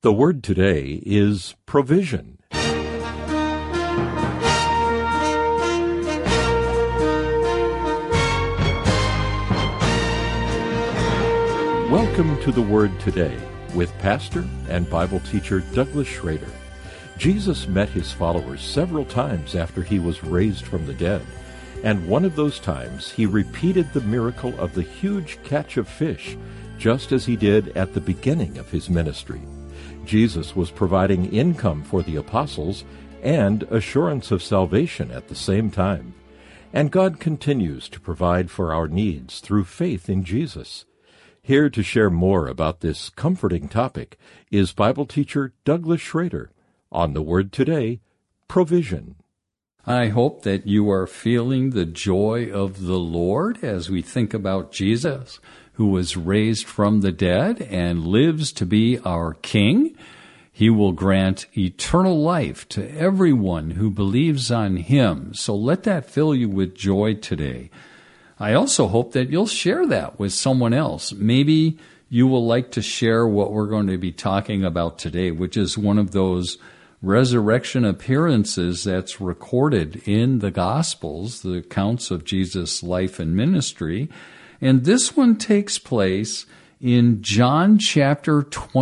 The word today is provision. Welcome to the Word Today with pastor and Bible teacher Douglas Schrader. Jesus met his followers several times after he was raised from the dead, and one of those times he repeated the miracle of the huge catch of fish, just as he did at the beginning of his ministry. Jesus was providing income for the apostles and assurance of salvation at the same time. And God continues to provide for our needs through faith in Jesus. Here to share more about this comforting topic is Bible teacher Douglas Schrader on the Word Today, Provision. I hope that you are feeling the joy of the Lord as we think about Jesus, who was raised from the dead and lives to be our King. He will grant eternal life to everyone who believes on Him. So let that fill you with joy today. I also hope that you'll share that with someone else. Maybe you will like to share what we're going to be talking about today, which is one of those resurrection appearances that's recorded in the Gospels, the accounts of Jesus' life and ministry. And this one takes place in John chapter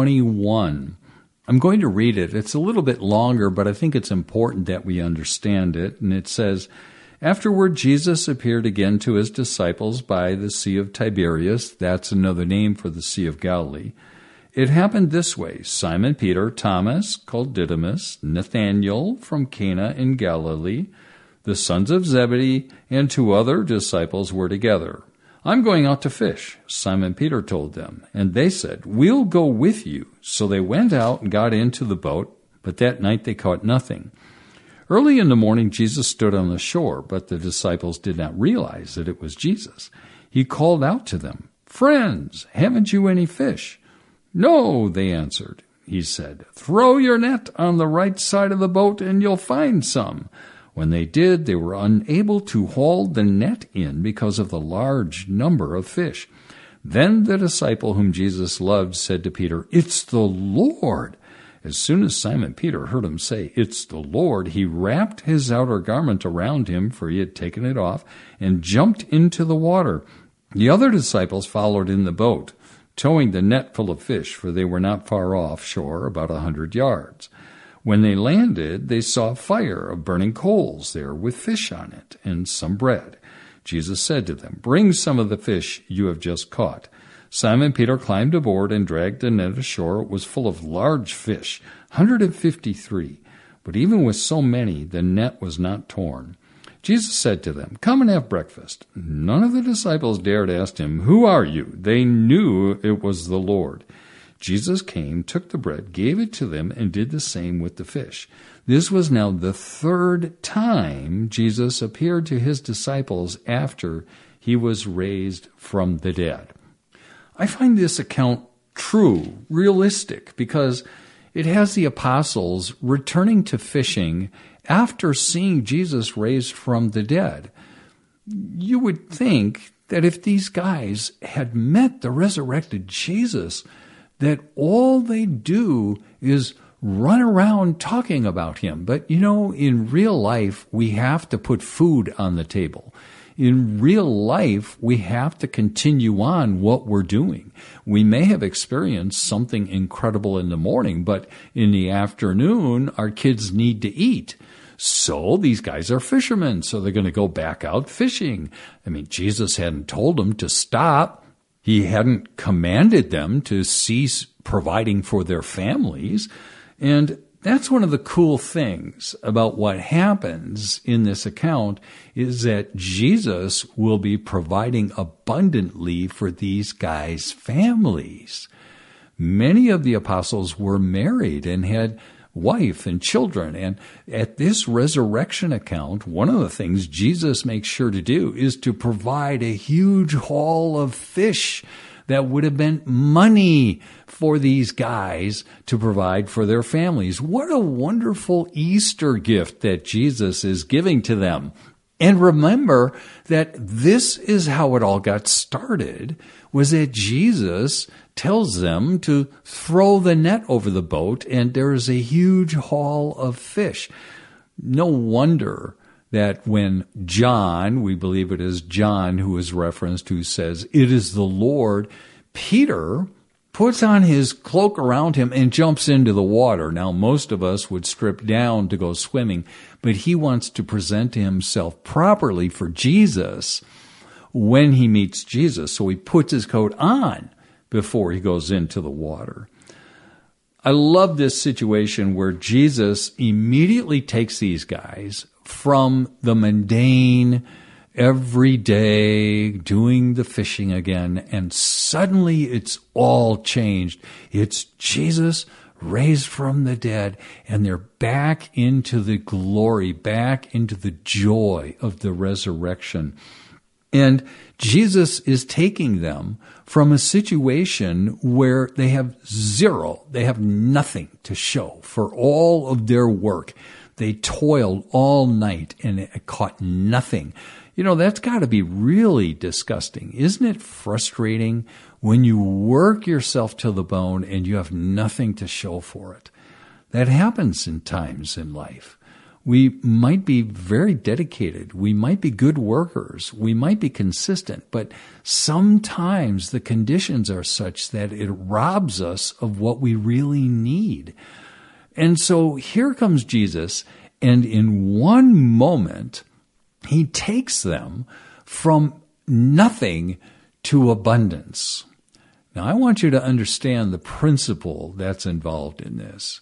21. I'm going to read it. It's a little bit longer, but I think it's important that we understand it. And it says, "Afterward, Jesus appeared again to his disciples by the Sea of Tiberias." That's another name for the Sea of Galilee. "It happened this way. Simon Peter, Thomas, called Didymus, Nathanael from Cana in Galilee, the sons of Zebedee, and 2 other disciples were together. 'I'm going out to fish,' Simon Peter told them. And they said, 'We'll go with you.' So they went out and got into the boat, but that night they caught nothing. Early in the morning Jesus stood on the shore, but the disciples did not realize that it was Jesus. He called out to them, 'Friends, haven't you any fish?' 'No,' they answered. He said, 'Throw your net on the right side of the boat and you'll find some.' When they did, they were unable to haul the net in because of the large number of fish. Then the disciple whom Jesus loved said to Peter, 'It's the Lord.' As soon as Simon Peter heard him say, 'It's the Lord,' he wrapped his outer garment around him, for he had taken it off, and jumped into the water. The other disciples followed in the boat, towing the net full of fish, for they were not far off shore, about 100 yards. When they landed, they saw a fire of burning coals there with fish on it and some bread. Jesus said to them, 'Bring some of the fish you have just caught.' Simon Peter climbed aboard and dragged the net ashore. It was full of large fish, 153. But even with so many, the net was not torn. Jesus said to them, 'Come and have breakfast.' None of the disciples dared ask him, 'Who are you?' They knew it was the Lord. Jesus came, took the bread, gave it to them, and did the same with the fish. This was now the 3rd time Jesus appeared to his disciples after he was raised from the dead. I find this account true, realistic, because it has the apostles returning to fishing after seeing Jesus raised from the dead. You would think that if these guys had met the resurrected Jesus, that all they do is run around talking about him. But, in real life, we have to put food on the table. In real life, we have to continue on what we're doing. We may have experienced something incredible in the morning, but in the afternoon, our kids need to eat. So these guys are fishermen, so they're going to go back out fishing. Jesus hadn't told them to stop. He hadn't commanded them to cease providing for their families. And that's one of the cool things about what happens in this account is that Jesus will be providing abundantly for these guys' families. Many of the apostles were married and had wife and children. And at this resurrection account, one of the things Jesus makes sure to do is to provide a huge haul of fish that would have been money for these guys to provide for their families. What a wonderful Easter gift that Jesus is giving to them. And remember that this is how it all got started, was that Jesus tells them to throw the net over the boat, and there is a huge haul of fish. No wonder that when John, we believe it is John who is referenced, who says, "It is the Lord," Peter puts on his cloak around him and jumps into the water. Now, most of us would strip down to go swimming, but he wants to present himself properly for Jesus when he meets Jesus. So he puts his coat on before he goes into the water. I love this situation where Jesus immediately takes these guys from the mundane, every day, doing the fishing again, and suddenly it's all changed. It's Jesus raised from the dead, and they're back into the glory, back into the joy of the resurrection. And Jesus is taking them from a situation where they have zero, they have nothing to show for all of their work. They toiled all night and it caught nothing. You know, that's got to be really disgusting. Isn't it frustrating when you work yourself to the bone and you have nothing to show for it? That happens in times in life. We might be very dedicated. We might be good workers. We might be consistent. But sometimes the conditions are such that it robs us of what we really need. And so here comes Jesus, and in one moment, he takes them from nothing to abundance. Now, I want you to understand the principle that's involved in this.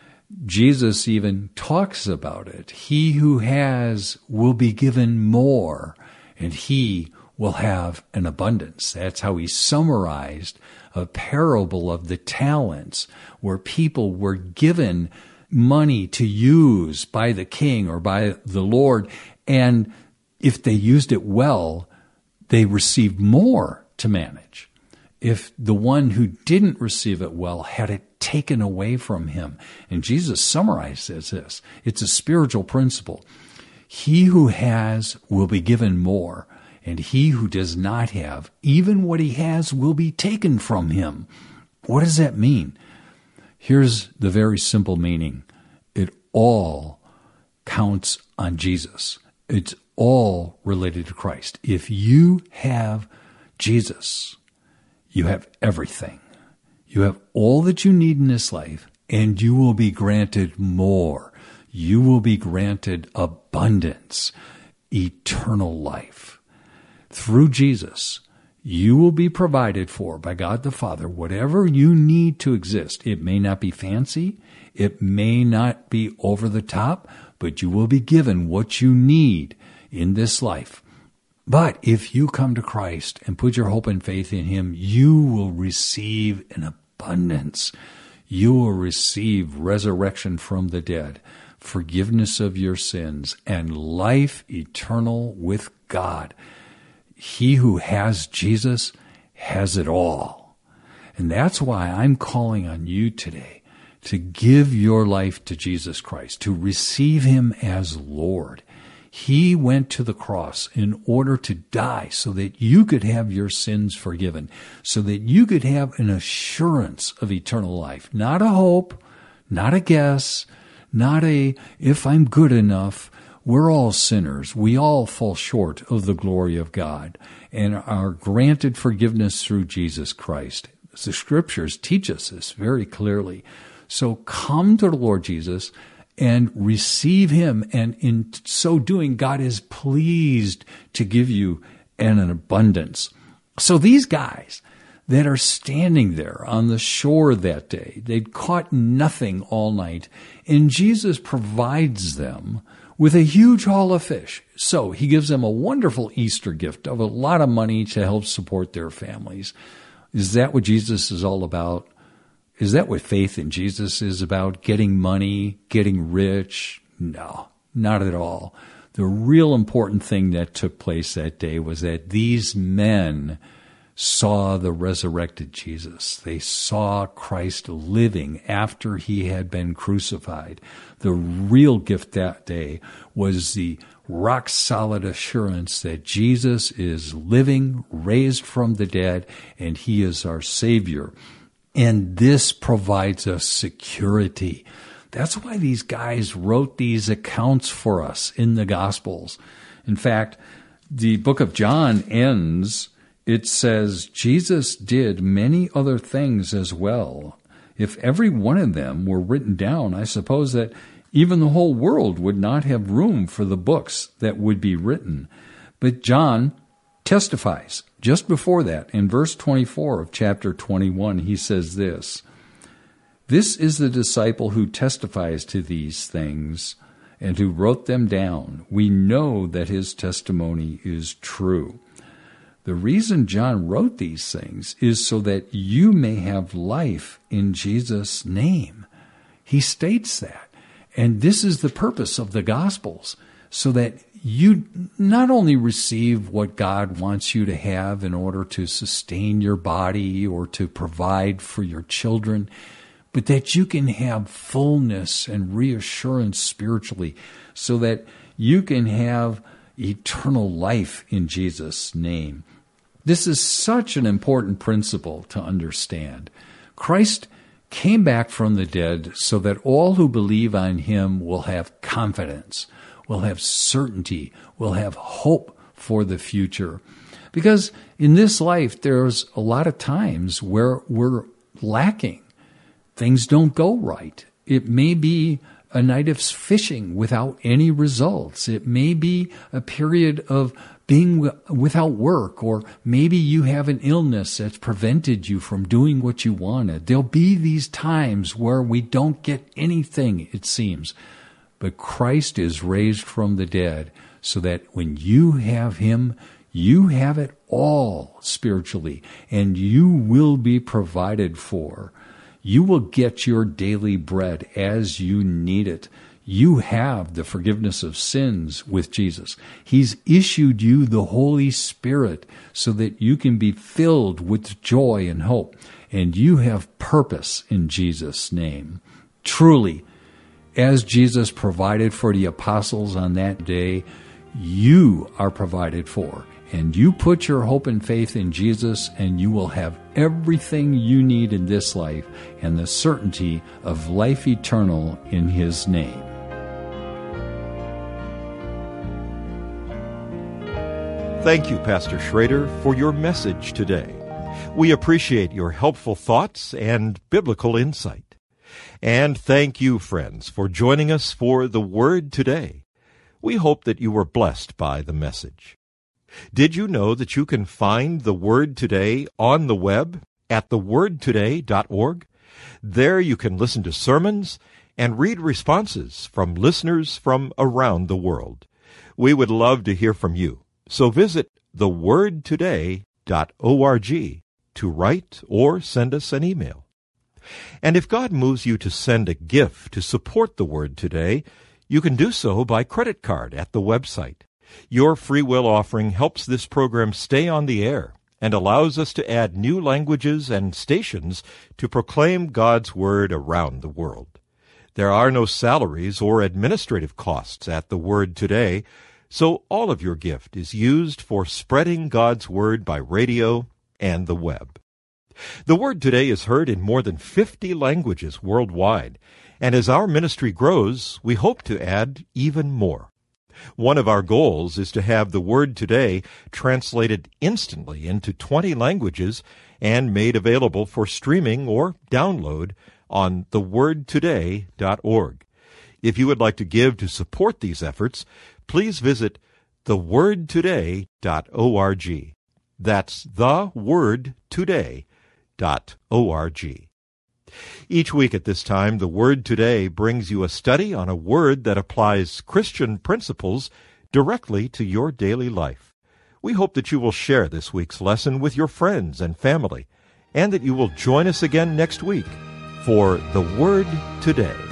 Jesus even talks about it. He who has will be given more, and he will have an abundance. That's how he summarized a parable of the talents, where people were given money to use by the king or by the Lord, and if they used it well, they received more to manage. If the one who didn't receive it well had it taken away from him. And Jesus summarizes this. It's a spiritual principle. He who has will be given more, and he who does not have, even what he has will be taken from him. What does that mean? Here's the very simple meaning. It all counts on Jesus. It's all related to Christ. If you have Jesus, you have everything. You have all that you need in this life, and you will be granted more. You will be granted abundance, eternal life. Through Jesus, you will be provided for by God the Father whatever you need to exist. It may not be fancy. It may not be over the top, but you will be given what you need in this life. But if you come to Christ and put your hope and faith in him, you will receive an abundance. You will receive resurrection from the dead, forgiveness of your sins, and life eternal with God. He who has Jesus has it all. And that's why I'm calling on you today to give your life to Jesus Christ, to receive him as Lord. He went to the cross in order to die so that you could have your sins forgiven, so that you could have an assurance of eternal life. Not a hope, not a guess, not a, if I'm good enough. We're all sinners. We all fall short of the glory of God and are granted forgiveness through Jesus Christ. The scriptures teach us this very clearly. So come to the Lord Jesus and receive him. And in so doing, God is pleased to give you an abundance. So these guys that are standing there on the shore that day, they'd caught nothing all night, and Jesus provides them with a huge haul of fish. So he gives them a wonderful Easter gift of a lot of money to help support their families. Is that what Jesus is all about? Is that what faith in Jesus is about? Getting money, getting rich? No, not at all. The real important thing that took place that day was that these men saw the resurrected Jesus. They saw Christ living after he had been crucified. The real gift that day was the rock-solid assurance that Jesus is living, raised from the dead, and he is our Savior. And this provides us security. That's why these guys wrote these accounts for us in the Gospels. In fact, the book of John ends, it says, Jesus did many other things as well. If every one of them were written down, I suppose that even the whole world would not have room for the books that would be written. But John testifies just before that. In verse 24 of chapter 21, he says this, "This is the disciple who testifies to these things and who wrote them down. We know that his testimony is true." The reason John wrote these things is so that you may have life in Jesus' name. He states that. And this is the purpose of the Gospels, so that you not only receive what God wants you to have in order to sustain your body or to provide for your children, but that you can have fullness and reassurance spiritually, so that you can have eternal life in Jesus' name. This is such an important principle to understand. Christ came back from the dead so that all who believe on him will have confidence, will have certainty, will have hope for the future. Because in this life, there's a lot of times where we're lacking. Things don't go right. It may be a night of fishing without any results. It may be a period of being without work, or maybe you have an illness that's prevented you from doing what you wanted. There'll be these times where we don't get anything, it seems. But Christ is raised from the dead so that when you have him, you have it all spiritually, and you will be provided for. You will get your daily bread as you need it. You have the forgiveness of sins with Jesus. He's issued you the Holy Spirit so that you can be filled with joy and hope. And you have purpose in Jesus' name. Truly, as Jesus provided for the apostles on that day, you are provided for. And you put your hope and faith in Jesus, and you will have everything you need in this life and the certainty of life eternal in his name. Thank you, Pastor Schrader, for your message today. We appreciate your helpful thoughts and biblical insight. And thank you, friends, for joining us for The Word Today. We hope that you were blessed by the message. Did you know that you can find The Word Today on the web at thewordtoday.org? There you can listen to sermons and read responses from listeners from around the world. We would love to hear from you. So visit thewordtoday.org to write or send us an email. And if God moves you to send a gift to support The Word Today, you can do so by credit card at the website. Your free will offering helps this program stay on the air and allows us to add new languages and stations to proclaim God's Word around the world. There are no salaries or administrative costs at The Word Today, so all of your gift is used for spreading God's Word by radio and the web. The Word Today is heard in more than 50 languages worldwide, and as our ministry grows, we hope to add even more. One of our goals is to have The Word Today translated instantly into 20 languages and made available for streaming or download on thewordtoday.org. If you would like to give to support these efforts, please visit thewordtoday.org. That's thewordtoday.org. Each week at this time, The Word Today brings you a study on a word that applies Christian principles directly to your daily life. We hope that you will share this week's lesson with your friends and family, and that you will join us again next week for The Word Today.